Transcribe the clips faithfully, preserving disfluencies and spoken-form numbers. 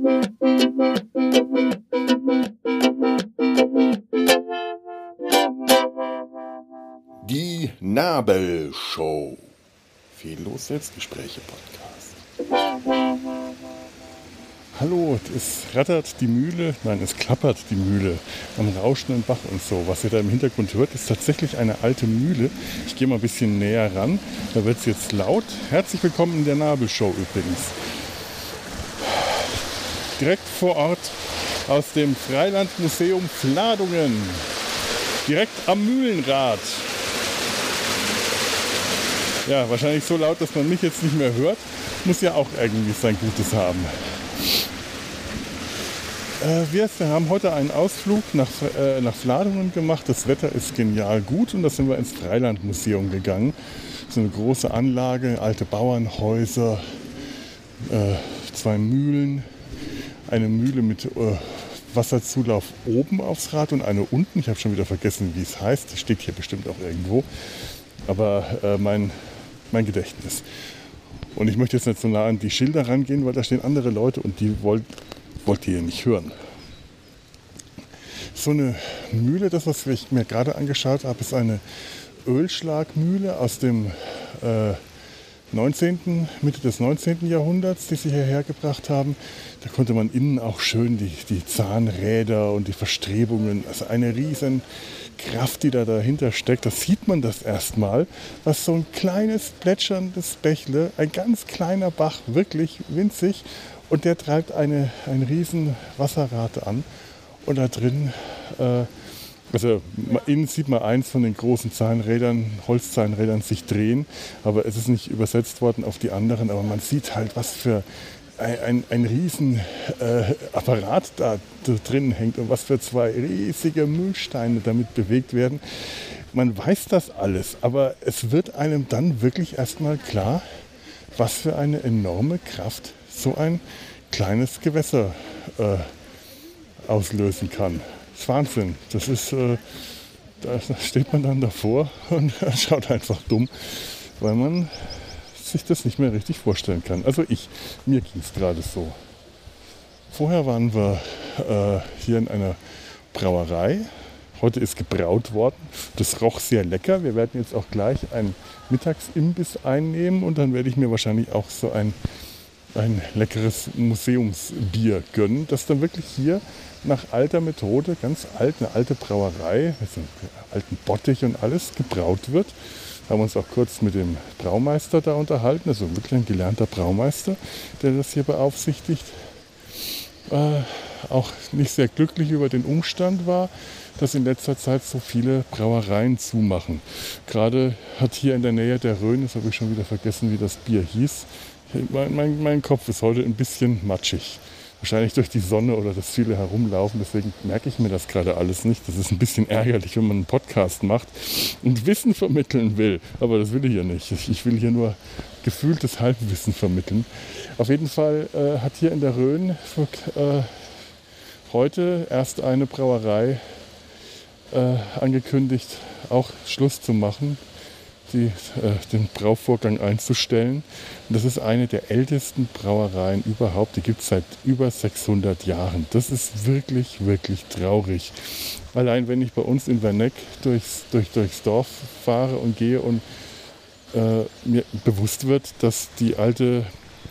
Die Nabelshow. Fehllos Selbstgespräche Podcast. Hallo, es rattert die Mühle, nein, es klappert die Mühle am rauschenden Bach und so. Was ihr da im Hintergrund hört, ist tatsächlich eine alte Mühle. Ich gehe mal ein bisschen näher ran, da wird es jetzt laut. Herzlich willkommen in der Nabelshow übrigens. Direkt vor Ort aus dem Freilandmuseum Fladungen. Direkt am Mühlenrad. Ja, wahrscheinlich so laut, dass man mich jetzt nicht mehr hört. Muss ja auch irgendwie sein Gutes haben. Äh, wir haben heute einen Ausflug nach, äh, nach Fladungen gemacht. Das Wetter ist genial gut und da sind wir ins Freilandmuseum gegangen. So eine große Anlage, alte Bauernhäuser, äh, zwei Mühlen, eine Mühle mit äh, Wasserzulauf oben aufs Rad und eine unten. Ich habe schon wieder vergessen, wie es heißt. Das steht hier bestimmt auch irgendwo. Aber äh, mein, mein Gedächtnis. Und ich möchte jetzt nicht so nah an die Schilder rangehen, weil da stehen andere Leute und die wollt, wollt ihr nicht hören. So eine Mühle, das was ich mir gerade angeschaut habe, ist eine Ölschlagmühle aus dem äh, neunzehnten, Mitte des neunzehnten Jahrhunderts, die sie hierher gebracht haben. Da konnte man innen auch schön die, die Zahnräder und die Verstrebungen, also eine riesen Kraft, die da dahinter steckt, das sieht man das erstmal, was so ein kleines plätscherndes Bächle, ein ganz kleiner Bach, wirklich winzig, und der treibt eine, ein riesen Wasserrad an und da drin, äh, also innen sieht man eins von den großen Zahnrädern, Holzzahnrädern sich drehen, aber es ist nicht übersetzt worden auf die anderen, aber man sieht halt, was für ein, ein, ein riesen äh, Apparat da drin hängt und was für zwei riesige Mühlsteine damit bewegt werden. Man weiß das alles, aber es wird einem dann wirklich erstmal klar, was für eine enorme Kraft so ein kleines Gewässer äh, auslösen kann. Das ist Wahnsinn. Das ist, äh, da steht man dann davor und schaut einfach dumm, weil man sich das nicht mehr richtig vorstellen kann. Also ich, mir ging es gerade so. Vorher waren wir äh, hier in einer Brauerei. Heute ist gebraut worden. Das roch sehr lecker. Wir werden jetzt auch gleich einen Mittagsimbiss einnehmen und dann werde ich mir wahrscheinlich auch so ein, ein leckeres Museumsbier gönnen, das dann wirklich hier nach alter Methode, ganz alt, eine alte Brauerei, mit so einem alten Bottich und alles gebraut wird. Haben uns auch kurz mit dem Braumeister da unterhalten, also wirklich ein gelernter Braumeister, der das hier beaufsichtigt. Äh, auch nicht sehr glücklich über den Umstand war, dass in letzter Zeit so viele Brauereien zumachen. Gerade hat hier in der Nähe der Rhön, das habe ich schon wieder vergessen, wie das Bier hieß, mein, mein, mein Kopf ist heute ein bisschen matschig. Wahrscheinlich durch die Sonne oder das viele herumlaufen, deswegen merke ich mir das gerade alles nicht. Das ist ein bisschen ärgerlich, wenn man einen Podcast macht und Wissen vermitteln will. Aber das will ich ja nicht. Ich will hier nur gefühltes Halbwissen vermitteln. Auf jeden Fall äh, hat hier in der Rhön äh, heute erst eine Brauerei äh, angekündigt, auch Schluss zu machen, die, äh, den Brauvorgang einzustellen. Und das ist eine der ältesten Brauereien überhaupt. Die gibt es seit über sechshundert Jahren. Das ist wirklich, wirklich traurig. Allein wenn ich bei uns in Werneck durchs, durch, durchs Dorf fahre und gehe und äh, mir bewusst wird, dass die alte,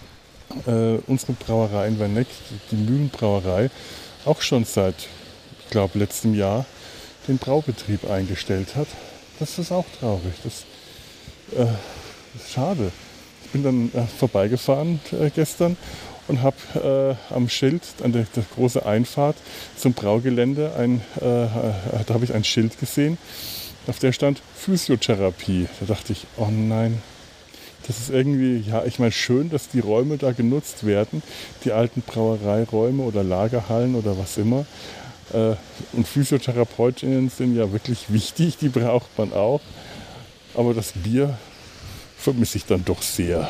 äh, unsere Brauerei in Werneck, die Mühlenbrauerei, auch schon seit, ich glaube, letztem Jahr den Braubetrieb eingestellt hat. Das ist auch traurig. Das äh, ist schade. Ich bin dann äh, vorbeigefahren äh, gestern und habe äh, am Schild, an der, der große Einfahrt zum Braugelände, ein, äh, da habe ich ein Schild gesehen, auf der stand Physiotherapie. Da dachte ich, oh nein, das ist irgendwie, ja, ich meine, schön, dass die Räume da genutzt werden, die alten Brauereiräume oder Lagerhallen oder was immer. Äh, und Physiotherapeutinnen sind ja wirklich wichtig, die braucht man auch. Aber das Bier vermisse ich dann doch sehr.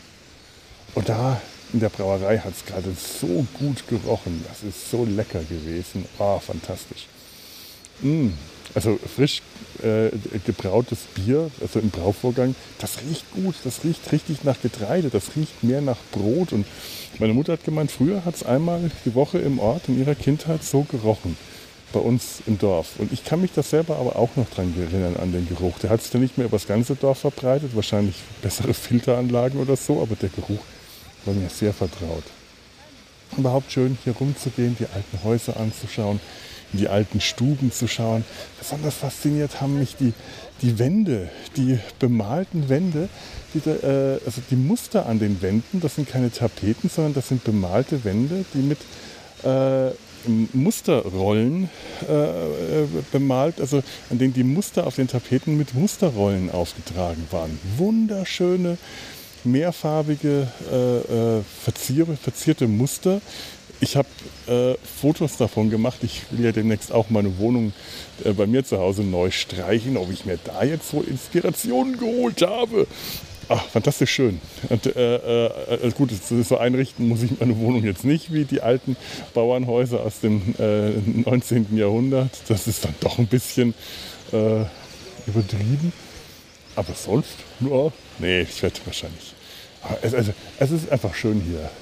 Und da in der Brauerei hat es gerade so gut gerochen. Das ist so lecker gewesen. Ah, fantastisch. Mm. Also frisch äh, gebrautes Bier, also im Brauvorgang, das riecht gut, das riecht richtig nach Getreide, das riecht mehr nach Brot. Und meine Mutter hat gemeint, früher hat es einmal die Woche im Ort in ihrer Kindheit so gerochen, bei uns im Dorf. Und ich kann mich das selber aber auch noch dran erinnern, an den Geruch. Der hat sich dann nicht mehr über das ganze Dorf verbreitet, wahrscheinlich bessere Filteranlagen oder so, aber der Geruch war mir sehr vertraut. Überhaupt schön, hier rumzugehen, die alten Häuser anzuschauen, in die alten Stuben zu schauen. Besonders fasziniert haben mich die, die Wände, die bemalten Wände, die, äh, also die Muster an den Wänden. Das sind keine Tapeten, sondern das sind bemalte Wände, die mit äh, Musterrollen äh, bemalt, also an denen die Muster auf den Tapeten mit Musterrollen aufgetragen waren. Wunderschöne, mehrfarbige, äh, äh, verzier- verzierte Muster. Ich habe äh, Fotos davon gemacht. Ich will ja demnächst auch meine Wohnung äh, bei mir zu Hause neu streichen, ob ich mir da jetzt so Inspirationen geholt habe. Ach, fantastisch schön. Und, äh, äh, gut, so einrichten muss ich meine Wohnung jetzt nicht wie die alten Bauernhäuser aus dem äh, neunzehnten Jahrhundert. Das ist dann doch ein bisschen äh, übertrieben. Aber sonst, ja, nee, ich werde wahrscheinlich. Es, also, es ist einfach schön hier.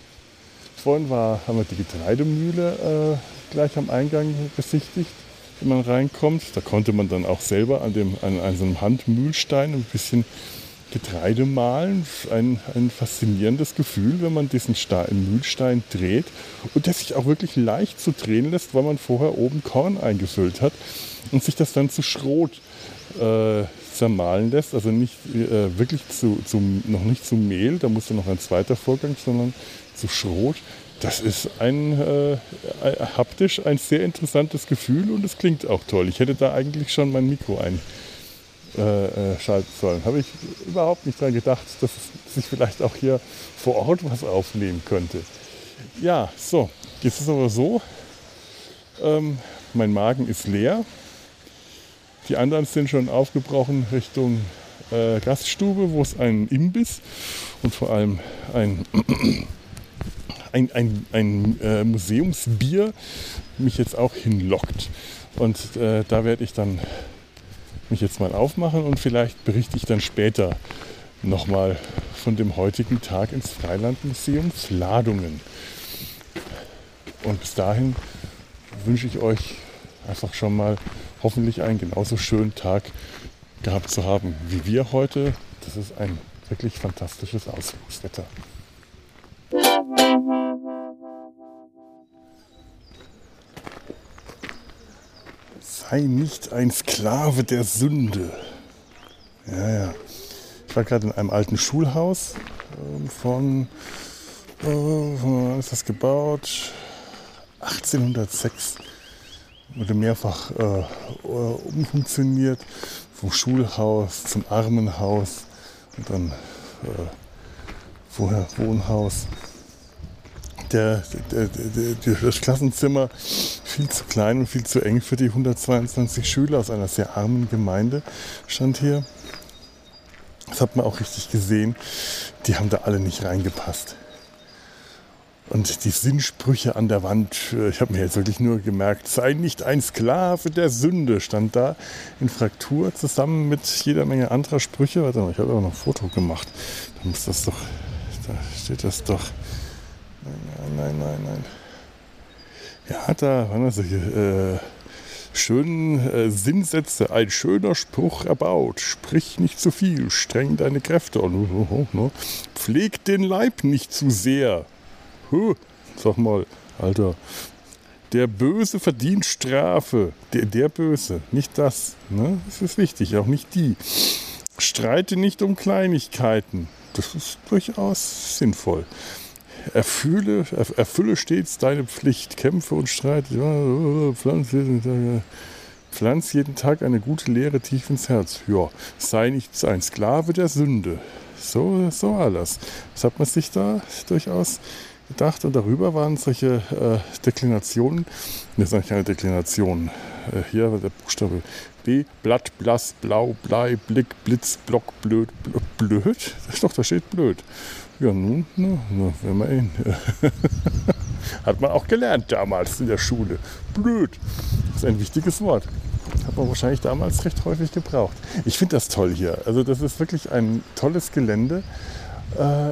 Vorhin war, haben wir die Getreidemühle äh, gleich am Eingang besichtigt, wenn man reinkommt. Da konnte man dann auch selber an, dem, an, an so einem Handmühlstein ein bisschen Getreide mahlen. Ein, ein faszinierendes Gefühl, wenn man diesen Stein, Mühlstein dreht und der sich auch wirklich leicht zu drehen lässt, weil man vorher oben Korn eingefüllt hat und sich das dann zu Schrot äh, zermahlen lässt. Also nicht äh, wirklich zu, zu, noch nicht zu Mehl, da muss dann noch ein zweiter Vorgang, sondern zu Schrot. Das ist ein äh, haptisch ein sehr interessantes Gefühl und es klingt auch toll. Ich hätte da eigentlich schon mein Mikro einschalten sollen. Habe ich überhaupt nicht daran gedacht, dass es sich vielleicht auch hier vor Ort was aufnehmen könnte. Ja, so, jetzt ist es aber so, ähm, mein Magen ist leer. Die anderen sind schon aufgebrochen Richtung äh, Gaststube, wo es einen Imbiss und vor allem ein ein, ein, ein äh, Museumsbier mich jetzt auch hinlockt. Und äh, da werde ich dann mich jetzt mal aufmachen und vielleicht berichte ich dann später nochmal von dem heutigen Tag ins Freilandmuseum Fladungen. Und bis dahin wünsche ich euch einfach schon mal hoffentlich einen genauso schönen Tag gehabt zu haben wie wir heute. Das ist ein wirklich fantastisches Ausflugswetter. Sei nicht ein Sklave der Sünde. Ja, ja. Ich war gerade in einem alten Schulhaus äh, von, äh, wann ist das gebaut? achtzehnhundertsechs. Wurde mehrfach äh, umfunktioniert. Vom Schulhaus zum Armenhaus und dann äh, vorher Wohnhaus. Der, der, der, der, das Klassenzimmer viel zu klein und viel zu eng für die hundertzweiundzwanzig Schüler aus einer sehr armen Gemeinde stand hier. Das hat man auch richtig gesehen. Die haben da alle nicht reingepasst. Und die Sinnsprüche an der Wand, ich habe mir jetzt wirklich nur gemerkt, sei nicht ein Sklave der Sünde, stand da in Fraktur zusammen mit jeder Menge anderer Sprüche. Warte mal, ich habe aber noch ein Foto gemacht. Da muss das doch, da steht das doch. Nein, nein, nein, nein. Ja, da waren also solche äh, schönen äh, Sinnsätze. Ein schöner Spruch erbaut. Sprich nicht zu viel, streng deine Kräfte. Oh, oh, oh, oh. Pfleg den Leib nicht zu sehr. Huh, sag mal, Alter. Der Böse verdient Strafe. Der, der Böse, nicht das. Ne? Das ist wichtig, auch nicht die. Streite nicht um Kleinigkeiten. Das ist durchaus sinnvoll. Erfülle, erfülle stets deine Pflicht, kämpfe und streite, ja, pflanz, pflanz jeden Tag eine gute Lehre tief ins Herz. Ja, sei nicht ein Sklave der Sünde. So, so alles. Das hat man sich da durchaus gedacht und darüber waren solche äh, Deklinationen, das ist eigentlich keine Deklination, äh, hier der Buchstabe B, Blatt, Blass, Blau, Blei, Blick, Blitz, Block, Blöd, Blöd, blöd? Doch, da steht blöd. Ja, nun, nun, nun wenn man ihn. Hat man auch gelernt damals in der Schule. Blöd. Das ist ein wichtiges Wort. Hat man wahrscheinlich damals recht häufig gebraucht. Ich finde das toll hier. Also das ist wirklich ein tolles Gelände, äh,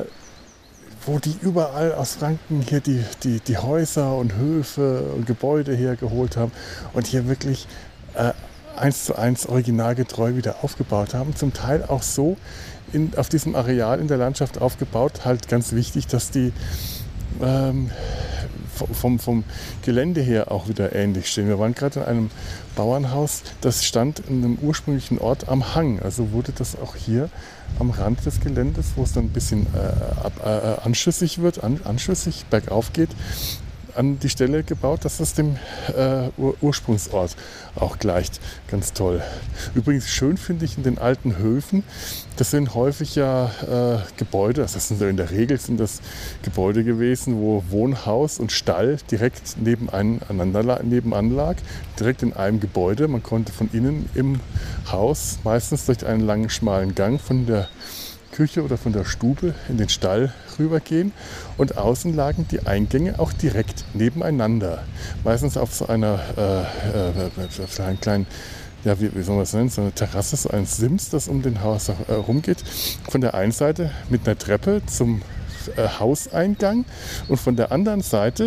wo die überall aus Franken hier die, die, die Häuser und Höfe und Gebäude hergeholt haben und hier wirklich äh, eins zu eins originalgetreu wieder aufgebaut haben. Zum Teil auch so in, auf diesem Areal in der Landschaft aufgebaut. Halt ganz wichtig, dass die ähm, vom, vom Gelände her auch wieder ähnlich stehen. Wir waren gerade in einem Bauernhaus, das stand in einem ursprünglichen Ort am Hang. Also wurde das auch hier am Rand des Geländes, wo es dann ein bisschen äh, ab, äh, anschüssig wird, an, anschüssig bergauf geht, an die Stelle gebaut, dass das dem äh, Ur- Ursprungsort auch gleicht. Ganz toll. Übrigens schön finde ich in den alten Höfen, das sind häufig ja äh, Gebäude, das sind in der Regel sind das Gebäude gewesen, wo Wohnhaus und Stall direkt nebeneinander nebenan lag, direkt in einem Gebäude. Man konnte von innen im Haus meistens durch einen langen, schmalen Gang von der Küche oder von der Stube in den Stall rübergehen und außen lagen die Eingänge auch direkt nebeneinander. Meistens auf so einer äh, äh, auf einem kleinen, ja, wie, wie soll man das nennen, so eine Terrasse, so ein Sims, das um den Haus herumgeht. Äh, von der einen Seite mit einer Treppe zum äh, Hauseingang und von der anderen Seite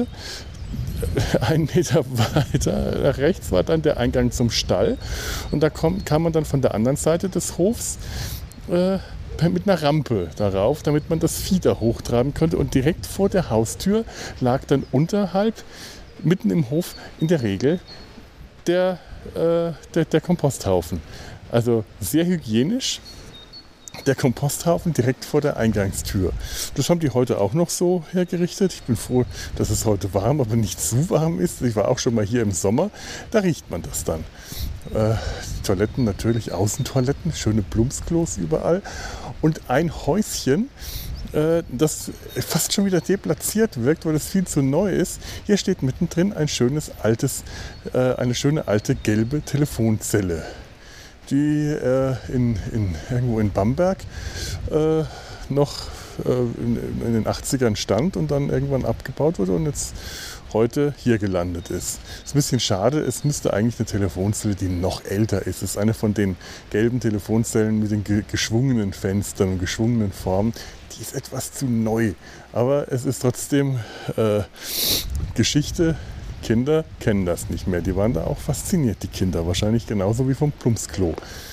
äh, einen Meter weiter nach rechts war dann der Eingang zum Stall und da kam, kam man dann von der anderen Seite des Hofs äh, mit einer Rampe darauf, damit man das Vieh da hochtreiben konnte. Und direkt vor der Haustür lag dann unterhalb, mitten im Hof, in der Regel der, äh, der, der Komposthaufen. Also sehr hygienisch. Der Komposthaufen direkt vor der Eingangstür. Das haben die heute auch noch so hergerichtet. Ich bin froh, dass es heute warm, aber nicht zu warm ist. Ich war auch schon mal hier im Sommer. Da riecht man das dann. Äh, Toiletten natürlich, Außentoiletten, schöne Plumpsklos überall. Und ein Häuschen, äh, das fast schon wieder deplatziert wirkt, weil es viel zu neu ist. Hier steht mittendrin ein schönes altes, äh, eine schöne alte gelbe Telefonzelle, die äh, in, in, irgendwo in Bamberg äh, noch äh, in, in den achtzigern stand und dann irgendwann abgebaut wurde und jetzt heute hier gelandet ist. Das ist ein bisschen schade, es müsste eigentlich eine Telefonzelle, die noch älter ist. Es ist eine von den gelben Telefonzellen mit den ge- geschwungenen Fenstern und geschwungenen Formen. Die ist etwas zu neu, aber es ist trotzdem äh, Geschichte. Kinder kennen das nicht mehr. Die waren da auch fasziniert, die Kinder. Wahrscheinlich genauso wie vom Plumpsklo.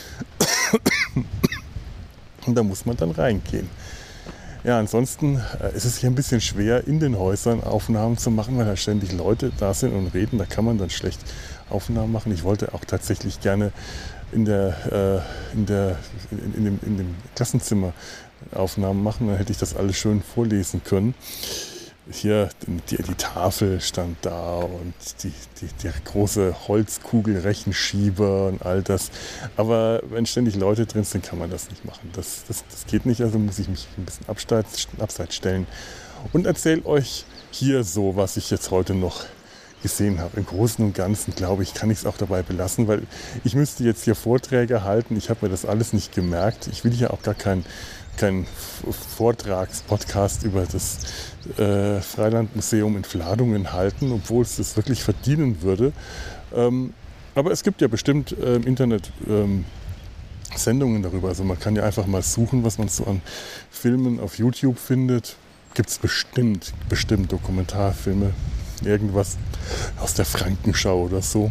Und da muss man dann reingehen. Ja, ansonsten äh, ist es hier ein bisschen schwer, in den Häusern Aufnahmen zu machen, weil da ständig Leute da sind und reden. Da kann man dann schlecht Aufnahmen machen. Ich wollte auch tatsächlich gerne in, der, äh, in, der, in, in, dem, in dem Klassenzimmer Aufnahmen machen. Dann hätte ich das alles schön vorlesen können. Hier die, die Tafel stand da und die, die, der große Holzkugel-Rechenschieber und all das. Aber wenn ständig Leute drin sind, kann man das nicht machen. Das, das, das geht nicht, also muss ich mich ein bisschen abseits, abseits stellen und erzähle euch hier so, was ich jetzt heute noch gesehen habe. Im Großen und Ganzen, glaube ich, kann ich es auch dabei belassen, weil ich müsste jetzt hier Vorträge halten. Ich habe mir das alles nicht gemerkt. Ich will hier auch gar kein kein Vortragspodcast über das äh, Freilandmuseum in Vladungen halten, obwohl es das wirklich verdienen würde. Ähm, aber es gibt ja bestimmt äh, im Internet ähm, Sendungen darüber. Also man kann ja einfach mal suchen, was man so an Filmen auf YouTube findet. Gibt es bestimmt, bestimmt Dokumentarfilme, irgendwas aus der Frankenschau oder so.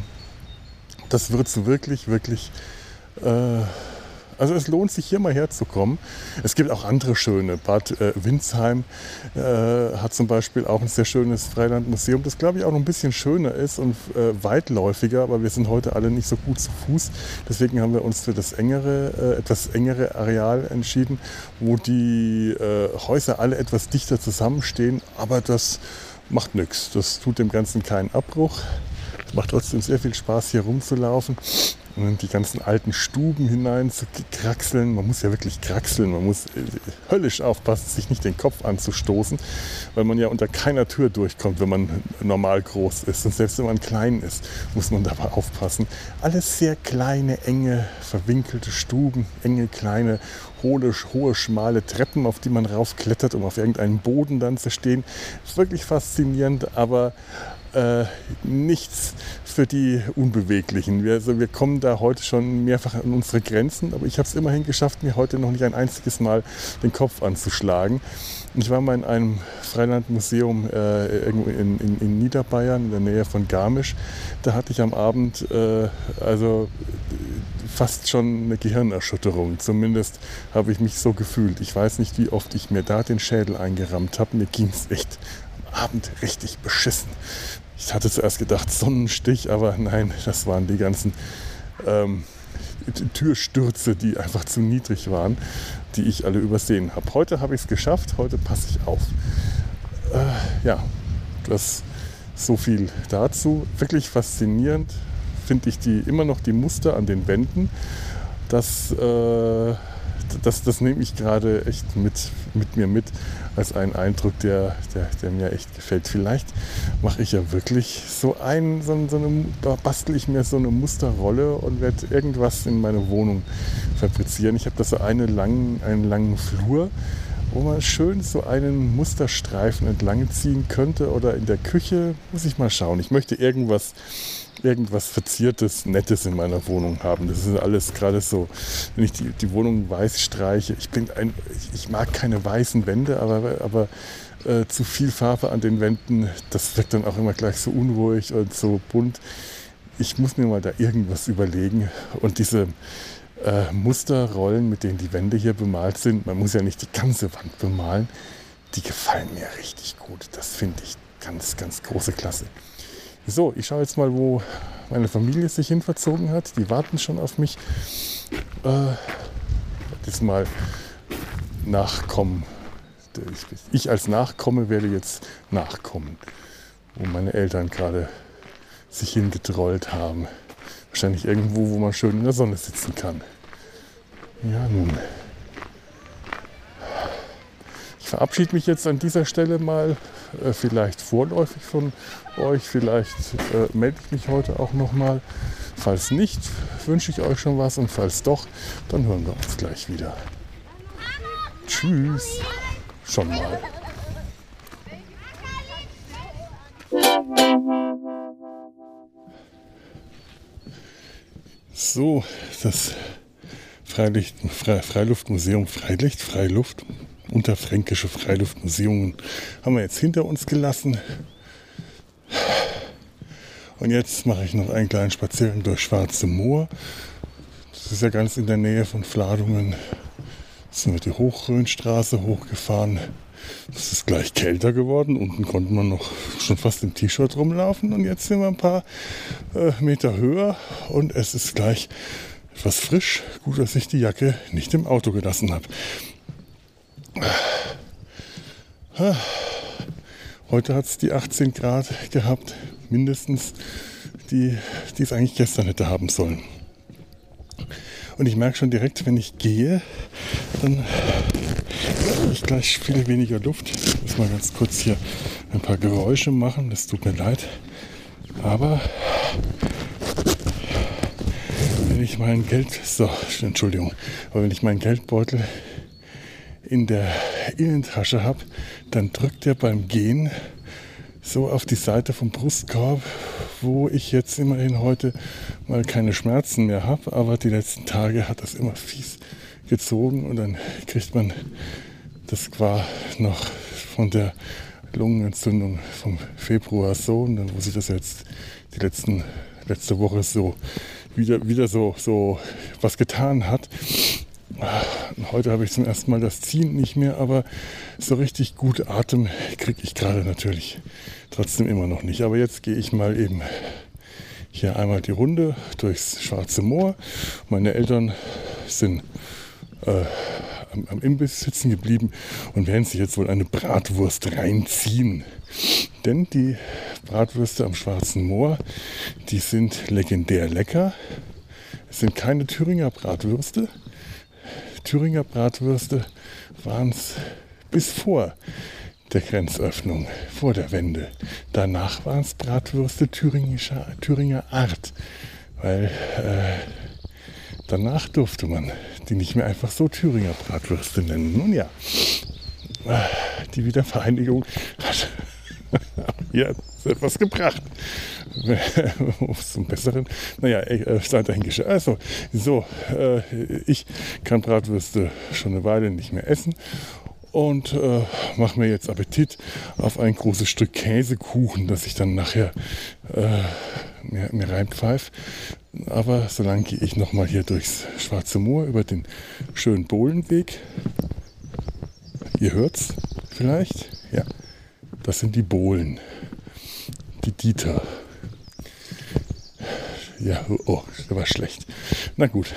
Das wird so wirklich, wirklich... Äh, Also es lohnt sich, hier mal herzukommen. Es gibt auch andere schöne. Bad äh, Windsheim äh, hat zum Beispiel auch ein sehr schönes Freilandmuseum, das, glaube ich, auch noch ein bisschen schöner ist und äh, weitläufiger, aber wir sind heute alle nicht so gut zu Fuß. Deswegen haben wir uns für das engere, äh, etwas engere Areal entschieden, wo die äh, Häuser alle etwas dichter zusammenstehen, aber das macht nichts. Das tut dem Ganzen keinen Abbruch. Es macht trotzdem sehr viel Spaß, hier rumzulaufen und in die ganzen alten Stuben hinein zu kraxeln. Man muss ja wirklich kraxeln, man muss höllisch aufpassen, sich nicht den Kopf anzustoßen, weil man ja unter keiner Tür durchkommt, wenn man normal groß ist. Und selbst wenn man klein ist, muss man dabei aufpassen. Alles sehr kleine, enge, verwinkelte Stuben, enge, kleine, hohe, hohe, schmale Treppen, auf die man raufklettert, um auf irgendeinen Boden dann zu stehen. Ist wirklich faszinierend, aber äh, nichts für die Unbeweglichen. Wir, also wir kommen da heute schon mehrfach an unsere Grenzen, aber ich habe es immerhin geschafft, mir heute noch nicht ein einziges Mal den Kopf anzuschlagen. Ich war mal in einem Freilandmuseum äh, irgendwo in, in, in Niederbayern, in der Nähe von Garmisch. Da hatte ich am Abend äh, also fast schon eine Gehirnerschütterung. Zumindest habe ich mich so gefühlt. Ich weiß nicht, wie oft ich mir da den Schädel eingerammt habe. Mir ging es echt am Abend richtig beschissen. Ich hatte zuerst gedacht, Sonnenstich, aber nein, das waren die ganzen ähm, Türstürze, die einfach zu niedrig waren, die ich alle übersehen habe. Heute habe ich es geschafft, heute passe ich auf. Äh, ja, das so viel dazu. Wirklich faszinierend finde ich die, immer noch die Muster an den Wänden. Das, äh, das, das nehme ich gerade echt mit, mit mir mit als einen Eindruck, der, der, der mir echt gefällt. Vielleicht mache ich ja wirklich so ein, so, so eine, bastel ich mir so eine Musterrolle und werde irgendwas in meine Wohnung fabrizieren. Ich habe da so eine langen, einen langen Flur, wo man schön so einen Musterstreifen entlang ziehen könnte, oder in der Küche, muss ich mal schauen. Ich möchte irgendwas, irgendwas Verziertes, Nettes in meiner Wohnung haben. Das ist alles gerade so, wenn ich die, die Wohnung weiß streiche. Ich bin ein, ich mag keine weißen Wände, aber, aber äh, zu viel Farbe an den Wänden, das wirkt dann auch immer gleich so unruhig und so bunt. Ich muss mir mal da irgendwas überlegen. Und diese Äh, Musterrollen, mit denen die Wände hier bemalt sind, man muss ja nicht die ganze Wand bemalen, die gefallen mir richtig gut. Das finde ich ganz, ganz große Klasse. So, ich schaue jetzt mal, wo meine Familie sich hin verzogen hat. Die warten schon auf mich. Äh, jetzt mal nachkommen. Ich, ich als Nachkomme werde jetzt nachkommen, wo meine Eltern gerade sich hingetrollt haben. Wahrscheinlich irgendwo, wo man schön in der Sonne sitzen kann. Ja, nun. Ich verabschiede mich jetzt an dieser Stelle mal, äh, vielleicht vorläufig von euch. Vielleicht äh, melde ich mich heute auch nochmal. Falls nicht, wünsche ich euch schon was. Und falls doch, dann hören wir uns gleich wieder. Tschüss. Schon mal. So, das Freilicht, Fre, Freiluftmuseum Freilicht, Freiluft, Unterfränkische Freiluftmuseum haben wir jetzt hinter uns gelassen. Und jetzt mache ich noch einen kleinen Spaziergang durch Schwarze Moor. Das ist ja ganz in der Nähe von Fladungen. Jetzt sind wir die Hochrhönstraße hochgefahren. Es ist gleich kälter geworden. Unten konnte man noch schon fast im T-Shirt rumlaufen. Und jetzt sind wir ein paar äh, Meter höher und es ist gleich etwas frisch. Gut, dass ich die Jacke nicht im Auto gelassen habe. Heute hat es die achtzehn Grad gehabt, mindestens, die, die es eigentlich gestern hätte haben sollen. Und ich merke schon direkt, wenn ich gehe, dann habe ich gleich viel weniger Luft. Ich muss mal ganz kurz hier ein paar Geräusche machen, das tut mir leid. Aber wenn ich meinen Geld, so, Entschuldigung, aber wenn ich meinen Geldbeutel in der Innentasche habe, dann drückt er beim Gehen so auf die Seite vom Brustkorb, wo ich jetzt immerhin heute mal keine Schmerzen mehr habe, aber die letzten Tage hat das immer fies gezogen und dann kriegt man, das war noch von der Lungenentzündung vom Februar so, und dann muss ich das jetzt die letzten, letzte Woche so wieder, wieder so, so was getan hat. Und heute habe ich zum ersten Mal das Ziehen nicht mehr, aber so richtig gut Atem kriege ich gerade natürlich trotzdem immer noch nicht. Aber jetzt gehe ich mal eben hier einmal die Runde durchs Schwarze Moor. Meine Eltern sind äh, am, am Imbiss sitzen geblieben und werden sich jetzt wohl eine Bratwurst reinziehen. Denn die Bratwürste am Schwarzen Moor, die sind legendär lecker. Es sind keine Thüringer Bratwürste. Thüringer Bratwürste waren es bis vor der Grenzöffnung, vor der Wende. Danach waren es Bratwürste thüringischer, Thüringer Art, weil äh, danach durfte man die nicht mehr einfach so Thüringer Bratwürste nennen. Nun ja, die Wiedervereinigung hat ja etwas gebracht. Zum Besseren. Naja, äh, sei dahingestellt. Also, so, äh, ich kann Bratwürste schon eine Weile nicht mehr essen und äh, mache mir jetzt Appetit auf ein großes Stück Käsekuchen, das ich dann nachher äh, mir, mir reinpfeife. Aber solange gehe ich nochmal hier durchs Schwarze Moor über den schönen Bohlenweg. Ihr hört's vielleicht? Ja, das sind die Bohlen. Die Dieter. Ja, oh, das war schlecht. Na gut.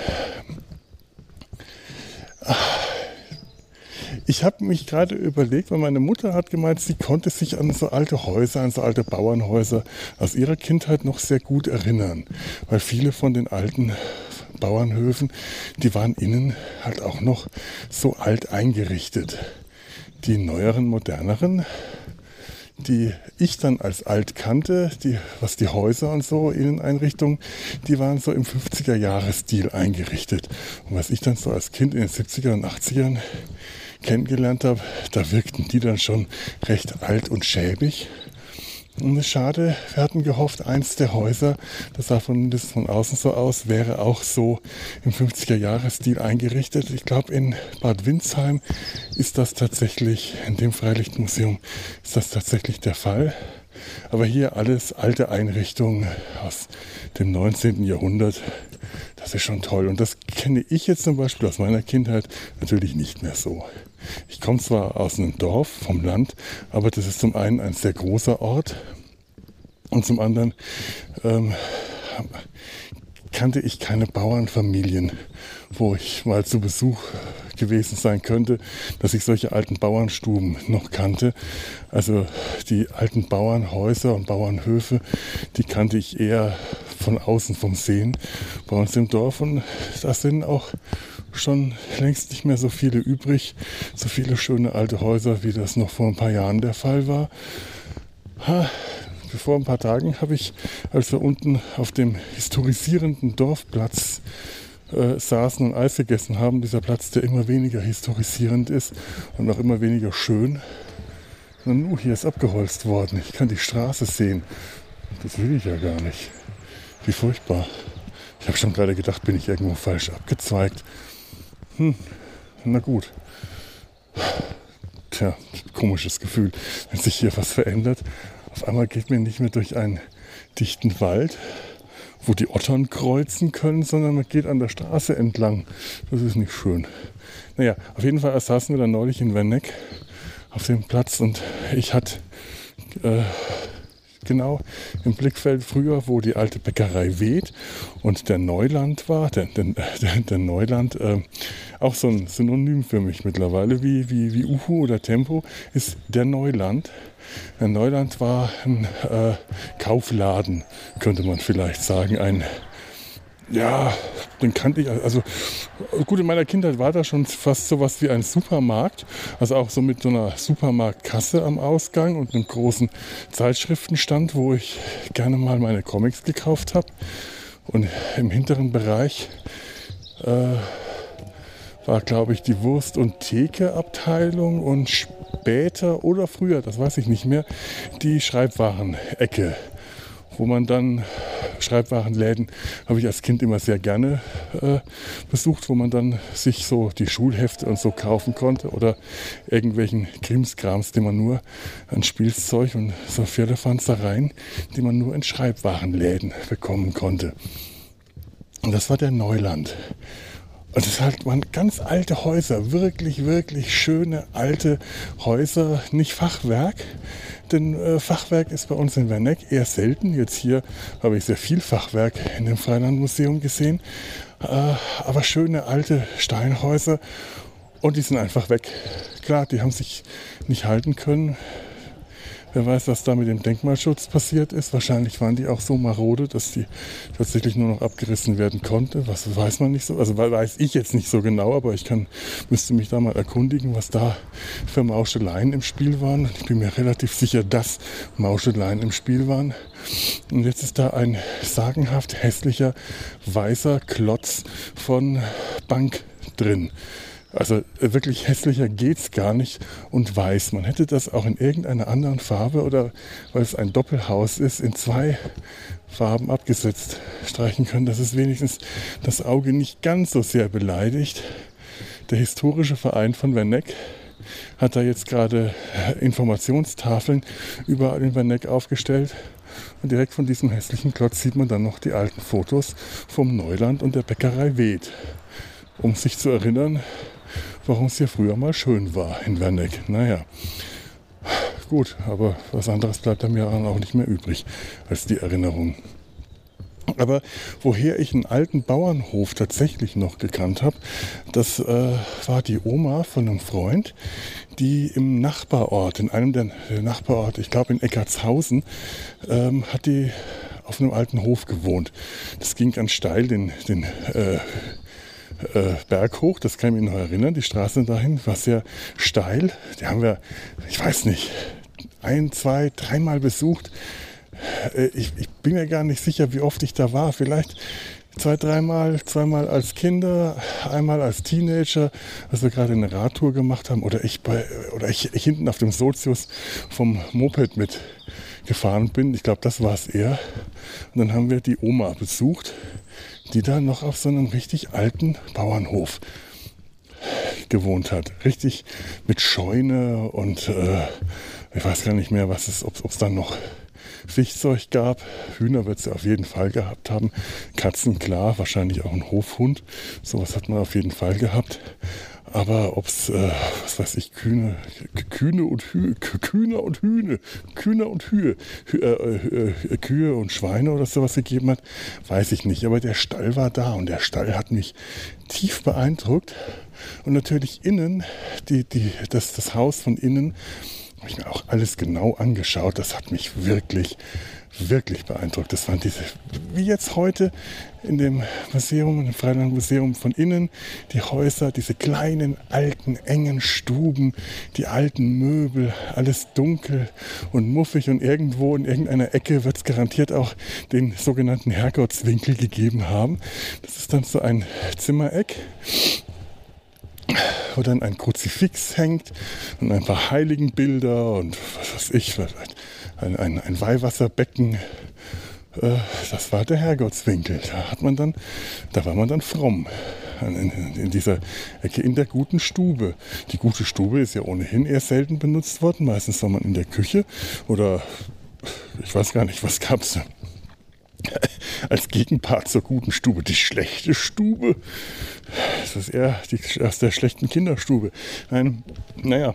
Ich habe mich gerade überlegt, weil meine Mutter hat gemeint, sie konnte sich an so alte Häuser, an so alte Bauernhäuser aus ihrer Kindheit noch sehr gut erinnern. Weil viele von den alten Bauernhöfen, die waren innen halt auch noch so alt eingerichtet. Die neueren, moderneren, die ich dann als alt kannte, die, was die Häuser und so, Inneneinrichtungen, die waren so im fünfziger-Jahres-Stil eingerichtet. Und was ich dann so als Kind in den siebziger und achtzigern kennengelernt habe, da wirkten die dann schon recht alt und schäbig. Und es ist schade, wir hatten gehofft, eins der Häuser, das sah von, das von außen so aus, wäre auch so im fünfziger-Jahres-Stil eingerichtet. Ich glaube, in Bad Windsheim ist das tatsächlich, in dem Freilichtmuseum ist das tatsächlich der Fall. Aber hier alles alte Einrichtungen aus dem neunzehnten Jahrhundert. Das ist schon toll. Und das kenne ich jetzt zum Beispiel aus meiner Kindheit natürlich nicht mehr so. Ich komme zwar aus einem Dorf, vom Land, aber das ist zum einen ein sehr großer Ort und zum anderen ähm, kannte ich keine Bauernfamilien, wo ich mal zu Besuch gewesen sein könnte, dass ich solche alten Bauernstuben noch kannte. Also die alten Bauernhäuser und Bauernhöfe, die kannte ich eher von außen vom Sehen bei uns im Dorf. Und da sind auch schon längst nicht mehr so viele übrig, so viele schöne alte Häuser, wie das noch vor ein paar Jahren der Fall war. Ha, vor ein paar Tagen habe ich, als wir unten auf dem historisierenden Dorfplatz äh, saßen und Eis gegessen haben, dieser Platz, der immer weniger historisierend ist und auch immer weniger schön. Und nu, hier ist abgeholzt worden. Ich kann die Straße sehen. Das will ich ja gar nicht. Wie furchtbar. Ich habe schon gerade gedacht, bin ich irgendwo falsch abgezweigt. Hm, na gut. Tja, komisches Gefühl, wenn sich hier was verändert. Auf einmal geht man nicht mehr durch einen dichten Wald, wo die Ottern kreuzen können, sondern man geht an der Straße entlang. Das ist nicht schön. Naja, auf jeden Fall saßen wir dann neulich in Werneck auf dem Platz und ich hatte äh, genau im Blickfeld früher, wo die alte Bäckerei Weht und der Neuland war, der, der, der, der Neuland, äh, auch so ein Synonym für mich mittlerweile, wie, wie, wie Uhu oder Tempo, ist der Neuland. Der Neuland war ein äh, Kaufladen, könnte man vielleicht sagen, ein, ja, den kannte ich, also gut, in meiner Kindheit war da schon fast so was wie ein Supermarkt, also auch so mit so einer Supermarktkasse am Ausgang und einem großen Zeitschriftenstand, wo ich gerne mal meine Comics gekauft habe. Und im hinteren Bereich äh, war, glaube ich, die Wurst- und Theke-Abteilung und später oder früher, das weiß ich nicht mehr, die Schreibwarenecke, wo man dann Schreibwarenläden habe ich als Kind immer sehr gerne äh, besucht, wo man dann sich so die Schulhefte und so kaufen konnte oder irgendwelchen Krimskrams, die man nur an Spielzeug und so Firlefanzereien, die man nur in Schreibwarenläden bekommen konnte. Und das war der Neuland. Und das halt waren ganz alte Häuser, wirklich, wirklich schöne alte Häuser, nicht Fachwerk. Denn äh, Fachwerk ist bei uns in Werneck eher selten. Jetzt hier habe ich sehr viel Fachwerk in dem Freilandmuseum gesehen. Äh, aber schöne alte Steinhäuser und die sind einfach weg. Klar, die haben sich nicht halten können. Wer weiß, was da mit dem Denkmalschutz passiert ist. Wahrscheinlich waren die auch so marode, dass die tatsächlich nur noch abgerissen werden konnte. Was weiß man nicht so. Also weiß ich jetzt nicht so genau, aber ich kann, müsste mich da mal erkundigen, was da für Mauscheleien im Spiel waren. Ich bin mir relativ sicher, dass Mauscheleien im Spiel waren. Und jetzt ist da ein sagenhaft hässlicher weißer Klotz von Bank drin. Also wirklich hässlicher geht's gar nicht und weiß. Man hätte das auch in irgendeiner anderen Farbe oder weil es ein Doppelhaus ist, in zwei Farben abgesetzt streichen können, dass es wenigstens das Auge nicht ganz so sehr beleidigt. Der historische Verein von Werneck hat da jetzt gerade Informationstafeln überall in Werneck aufgestellt. Und direkt von diesem hässlichen Klotz sieht man dann noch die alten Fotos vom Neuland und der Bäckerei Weth, um sich zu erinnern, warum es hier früher mal schön war in Werneck. Naja, gut, aber was anderes bleibt dann mir auch nicht mehr übrig als die Erinnerung. Aber woher ich einen alten Bauernhof tatsächlich noch gekannt habe, das äh, war die Oma von einem Freund, die im Nachbarort, in einem der Nachbarorte, ich glaube in Eckartshausen, ähm, hat die auf einem alten Hof gewohnt. Das ging ganz steil den, den äh, äh, Berg hoch, das kann ich mich noch erinnern, die Straße dahin war sehr steil. Die haben wir, ich weiß nicht, ein, zwei, dreimal besucht. Ich, ich bin mir gar nicht sicher, wie oft ich da war. Vielleicht zwei, dreimal, zweimal als Kinder, einmal als Teenager, als wir gerade eine Radtour gemacht haben. Oder ich, bei, oder ich, ich hinten auf dem Sozius vom Moped mitgefahren bin. Ich glaube, das war es eher. Und dann haben wir die Oma besucht, die da noch auf so einem richtig alten Bauernhof gewohnt hat. Richtig mit Scheune und äh, ich weiß gar nicht mehr, was es, ob es dann noch Viehzeug gab. Hühner wird sie auf jeden Fall gehabt haben. Katzen, klar, wahrscheinlich auch ein Hofhund. Sowas hat man auf jeden Fall gehabt. Aber ob es, äh, was weiß ich, Kühne, Kühne und Hühe, Kühne und Hühne, Kühne und Hühe, Hü, äh, äh, Kühe und Schweine oder sowas gegeben hat, weiß ich nicht. Aber der Stall war da und der Stall hat mich tief beeindruckt. Und natürlich innen, die, die, das, das Haus von innen, habe ich mir auch alles genau angeschaut. Das hat mich wirklich, wirklich beeindruckt. Das waren diese, wie jetzt heute in dem Museum, im Freilandmuseum von innen, die Häuser, diese kleinen, alten, engen Stuben, die alten Möbel, alles dunkel und muffig und irgendwo in irgendeiner Ecke wird es garantiert auch den sogenannten Herrgottswinkel gegeben haben. Das ist dann so ein Zimmereck, wo dann ein Kruzifix hängt und ein paar Heiligenbilder und was weiß ich, ein, ein, ein Weihwasserbecken. Das war der Herrgottswinkel. Da hat man dann, da war man dann fromm. In, in dieser Ecke in der guten Stube. Die gute Stube ist ja ohnehin eher selten benutzt worden. Meistens war man in der Küche oder ich weiß gar nicht, was gab es als Gegenpart zur guten Stube. Die schlechte Stube. Das ist eher die, aus der schlechten Kinderstube. Nein, naja.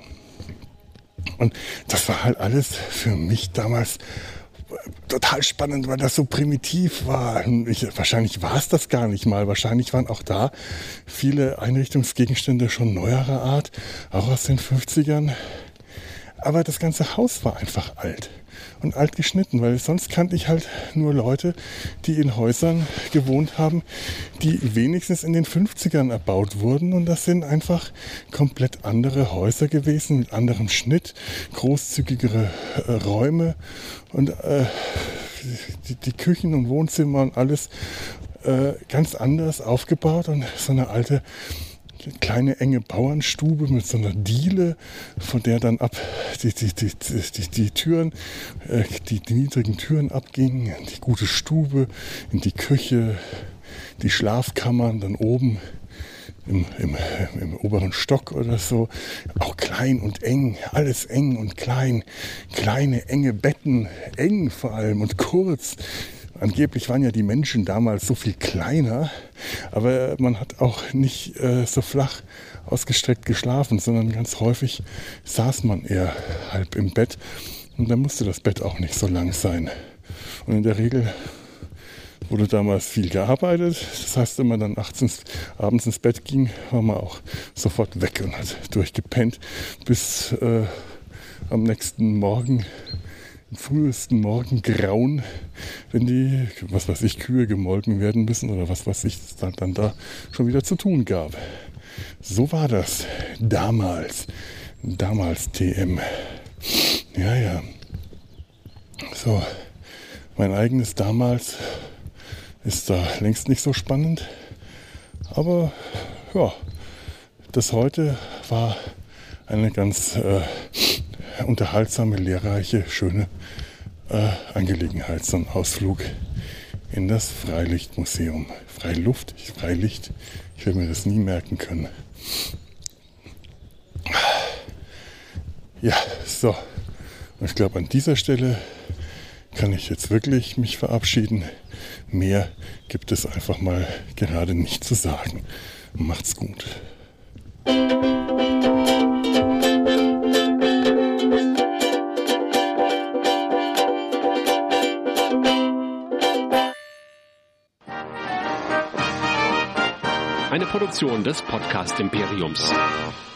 Und das war halt alles für mich damals total spannend, weil das so primitiv war. Ich, wahrscheinlich war es das gar nicht mal. Wahrscheinlich waren auch da viele Einrichtungsgegenstände schon neuerer Art, auch aus den fünfzigern. Aber das ganze Haus war einfach alt und alt geschnitten, weil sonst kannte ich halt nur Leute, die in Häusern gewohnt haben, die wenigstens in den fünfzigern erbaut wurden. Und das sind einfach komplett andere Häuser gewesen, mit anderem Schnitt, großzügigere äh, Räume und äh, die, die Küchen und Wohnzimmer und alles äh, ganz anders aufgebaut. Und so eine alte kleine enge Bauernstube mit so einer Diele, von der dann ab die, die, die, die, die Türen, äh, die, die niedrigen Türen abgingen, in die gute Stube, in die Küche, die Schlafkammern dann oben im, im, im oberen Stock oder so. Auch klein und eng, alles eng und klein, kleine enge Betten, eng vor allem und kurz. Angeblich waren ja die Menschen damals so viel kleiner, aber man hat auch nicht äh, so flach ausgestreckt geschlafen, sondern ganz häufig saß man eher halb im Bett und dann musste das Bett auch nicht so lang sein. Und in der Regel wurde damals viel gearbeitet, das heißt, wenn man dann nachts ins, abends ins Bett ging, war man auch sofort weg und hat durchgepennt bis äh, am nächsten Morgen, im frühesten Morgengrauen, wenn die, was weiß ich, Kühe gemolken werden müssen oder was weiß ich, dann, dann da schon wieder zu tun gab. So war das damals, damals T M. Ja, ja. So, mein eigenes damals ist da längst nicht so spannend, aber ja, Das heute war eine ganz äh, unterhaltsame, lehrreiche, schöne äh, Angelegenheit, so ein Ausflug in das Freilichtmuseum. Freiluft, Freilicht, ich werde mir das nie merken können. Ja, so. Und ich glaube, an dieser Stelle kann ich jetzt wirklich mich verabschieden. Mehr gibt es einfach mal gerade nicht zu sagen. Macht's gut. Eine Produktion des Podcast Imperiums.